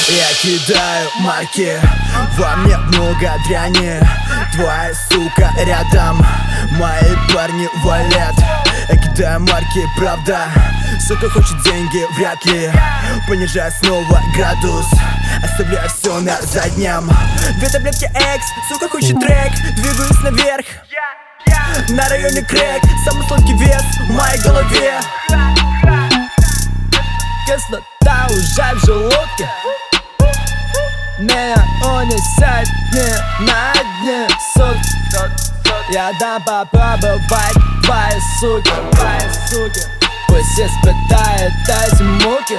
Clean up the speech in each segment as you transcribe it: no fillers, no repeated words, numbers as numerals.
Я кидаю маки, во мне много дряни. Твоя сука рядом, мои парни валят. Я кидаю марки, правда. Сука хочет деньги, вряд ли. Понижаю снова градус, оставляю все на заднем. 2 таблетки X, сука хочет трек. Двигаюсь наверх, на районе крэк. Самый сладкий вес в моей голове. Кислота уже в желудке. Меня унесет не на дне сутки. Я дам попробовать твои суки. Пусть испытает эти муки.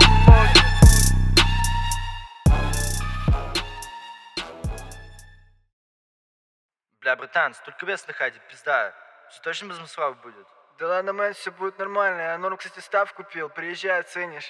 Бля, братан, столько вес находит, пизда. Все точно без масла будет? Да ладно, мэн, все будет нормально. Я Норм, кстати, став купил. Приезжай, оценишь.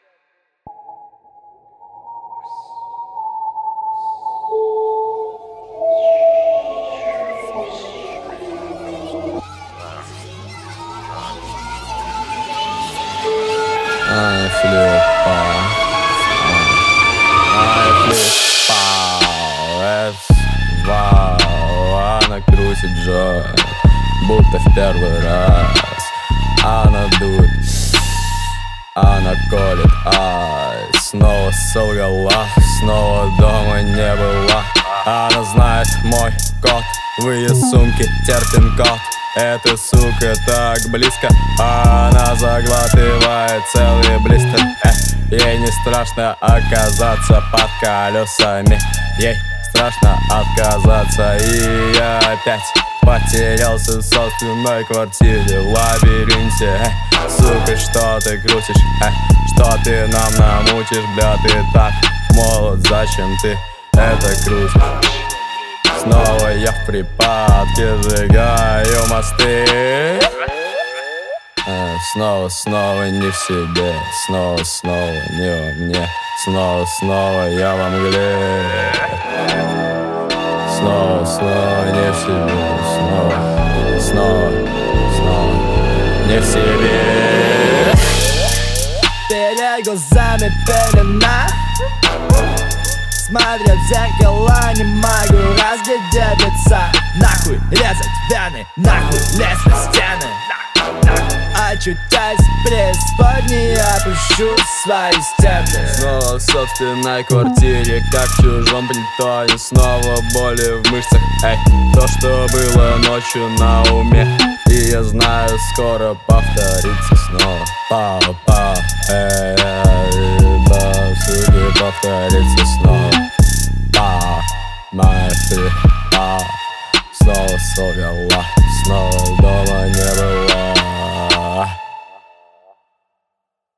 Она крутит джой, будто в первый раз. Она дует, она колет, снова солгала, снова дома не была. Она знает мой код, в ее сумке терпин код. Эта сука так близко, она заглатывает целый блистер. Ей не страшно оказаться под колесами, ей страшно отказаться. И я опять потерялся в собственной квартире в лабиринте. Сука, что ты крутишь? Что ты нам намутишь? Бля, ты так молод, зачем ты это крутишь? Снова я в припадке, сжигаю мосты. Снова не в себе, снова не во мне. Снова я во мгле. Снова не в себе, снова не в себе. Перед глазами пелена. Смотря в зеркало, не могу разглядеть лица. Нахуй резать вены, нахуй лезть на стены. Очутясь в преисподней, опущу свои степи. Снова в собственной квартире, как в чужом притоне. Снова боли в мышцах, то, что было ночью на уме. И я знаю, скоро повторится снова. Пау-пау, суки, повторится снова. Пау, моя ты, снова солгала, снова дома